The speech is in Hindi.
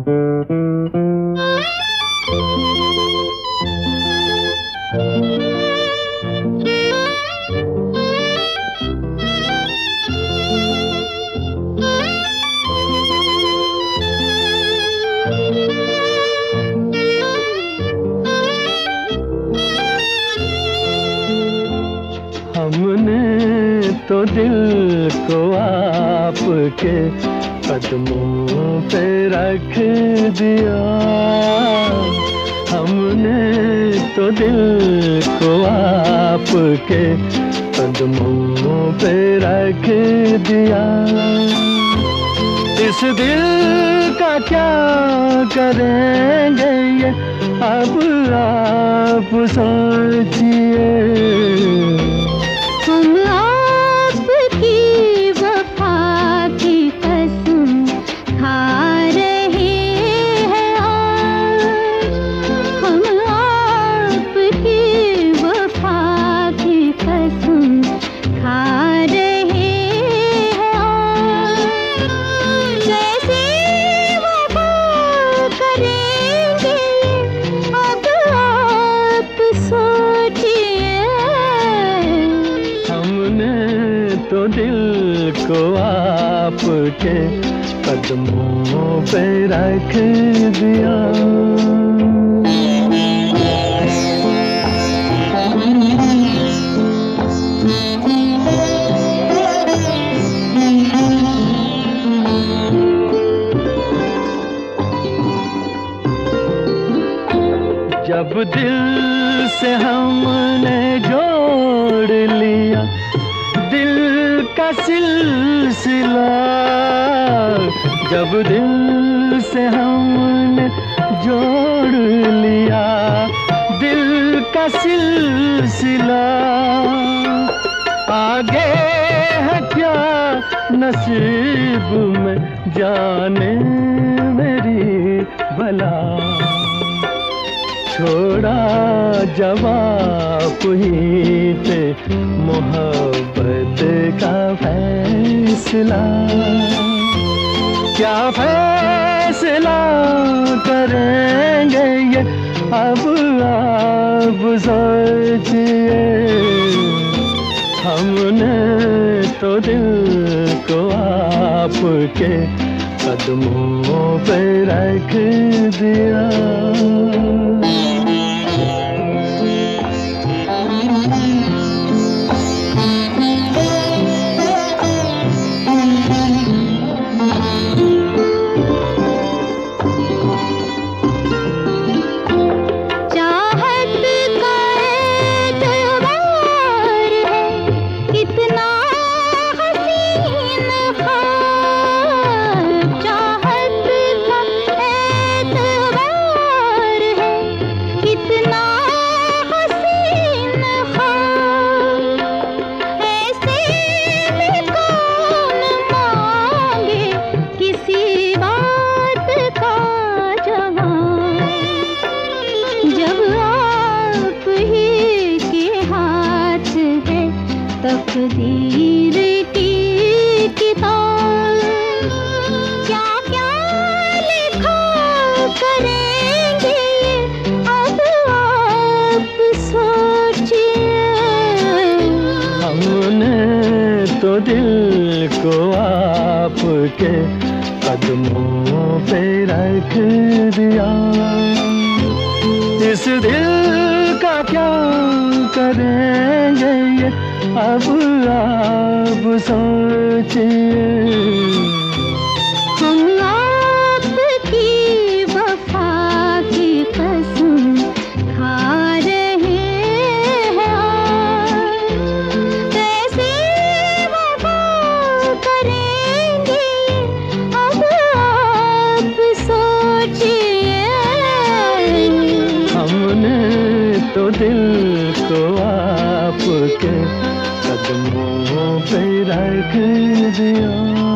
हमने तो दिल को आपके कदमों पे रख दिया, हमने तो दिल को आपके कदमों पे रख दिया। इस दिल का क्या करेंगे ये अब आप सोचिए। हम आपकी वफा की कसम खा रहे हैं आज, हम आपकी वफा की कसम खा रहे हैं आज। कैसे वफा करेंगे अब आप सोचिए। तो दिल को आपके कदमों पे रख दिया। जब दिल से हमने जोड़ लिया दिल का सिलसिला, जब दिल से हमने जोड़ लिया दिल का सिलसिला, आगे है क्या नसीब में जाने मेरी भला। छोड़ा जवाब ही पे मोहब्बत का फैसला, क्या फैसला करेंगे ये अब आप सोचिए। हमने तो दिल को आपके कदमों पे रख दिया। तकदीर की किताब क्या क्या लिखा करेंगे अब आप सोचिए। हमने तो दिल को आपके कदमों पे रख दिया। इस दिल का क्या करेंगे ये अब आप सोचिए। हम आपकी वफा की कसम खा रहे हैं आज, कैसे वफा करेंगे अब आप सोचिए। हमने तो दिल को आपके कदमों पे रख दिया।